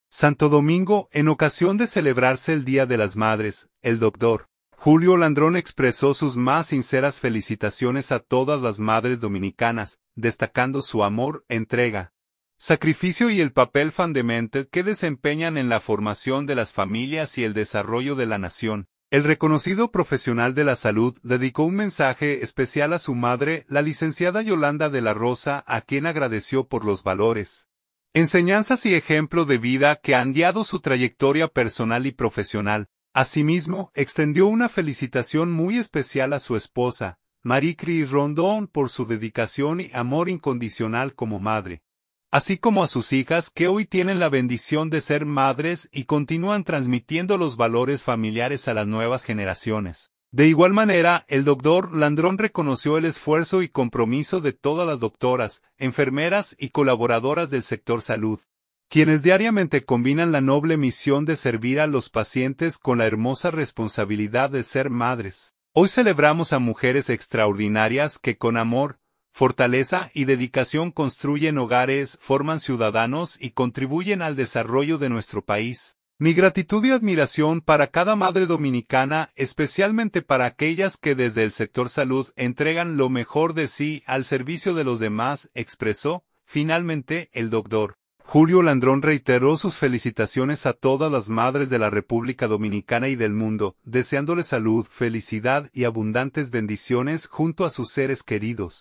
Santo Domingo, en ocasión de celebrarse el Día de las Madres, el Dr. Julio Landrón expresó sus más sinceras felicitaciones a todas las madres dominicanas, destacando su amor, entrega, sacrificio y el papel fundamental que desempeñan en la formación de las familias y el desarrollo de la nación. El reconocido profesional de la salud dedicó un mensaje especial a su madre, la licenciada Yolanda de la Rosa, a quien agradeció por los valores, enseñanzas y ejemplo de vida que han guiado su trayectoria personal y profesional. Asimismo, extendió una felicitación muy especial a su esposa, Marie Cris Rondón, por su dedicación y amor incondicional como madre, así como a sus hijas que hoy tienen la bendición de ser madres y continúan transmitiendo los valores familiares a las nuevas generaciones. De igual manera, el Dr. Landrón reconoció el esfuerzo y compromiso de todas las doctoras, enfermeras y colaboradoras del sector salud, quienes diariamente combinan la noble misión de servir a los pacientes con la hermosa responsabilidad de ser madres. Hoy celebramos a mujeres extraordinarias que con amor, fortaleza y dedicación construyen hogares, forman ciudadanos y contribuyen al desarrollo de nuestro país. Mi gratitud y admiración para cada madre dominicana, especialmente para aquellas que desde el sector salud entregan lo mejor de sí al servicio de los demás, expresó. Finalmente, el Dr. Julio Landrón reiteró sus felicitaciones a todas las madres de la República Dominicana y del mundo, deseándoles salud, felicidad y abundantes bendiciones junto a sus seres queridos.